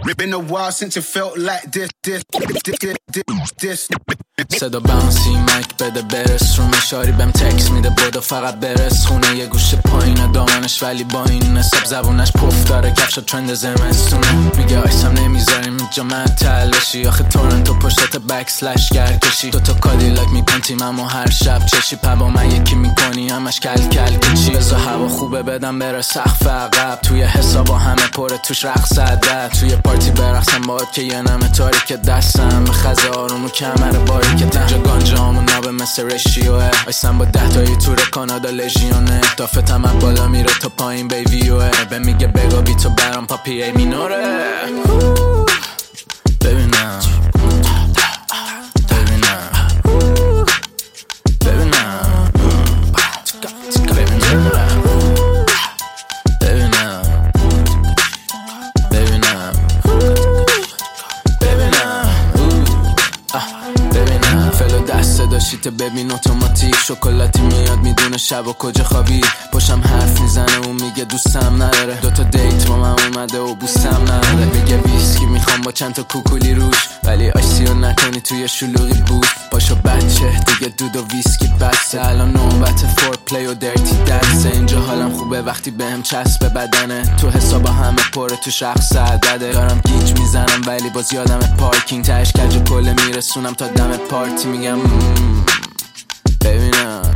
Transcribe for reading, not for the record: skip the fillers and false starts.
Been a while since it felt like this. صدا باونسی مایک بده برس رو مشاری بهم تکس میده بودو فقط برس خونه یه گوشه پایینه دامنش ولی با این نصاب زبونش پف داره کفش ترند زمستونه میگه آیسم نمیذاریم اینجا من تلشی آخه تورنتو پشتت بک سلش گرکشی دوتا کادیلاک میکن تیممو هر شب چشی پبا من یکی میکنی همش کل کل کچی بزا هوا خوبه بدم بره سقف عقب توی حسابا همه پره توش رقص عدد توی پارتی برقصم باید که یه نمه تاریک دستم خزه آروم و کمر باری که تنجا گانجامون نابه مثل رشیوه آیسم با 10 تایی تور کانادا لژیونه دافتم از بالا میره تا پایین بیویوه به میگه بگا بی تو برام پاپی ای مینوره ببینم شیت ببین اتوماتیک شکلاتی میاد میدونه شب و کجا خوابی پاشم حرف میزنه و میگه دوستم نداره دوتا دیت با من اومده و بوسم نداره بگه ویسکی میخوام با چند تا کوکولی روش ولی آشتیو نکنی توی شلوغی بود پاشو بچه دیگه دود و ویسکی بسته الان نوبت فور پلی و درتی دسته اینجا حالم خوبه وقتی بهم چسب بدنه تو حسابا همه پره تو شخص عدده دارم گیج میزنم ولی باز یادم پارکینگ تهش کج کله میرسونم تا دم پارتی میگم ببینم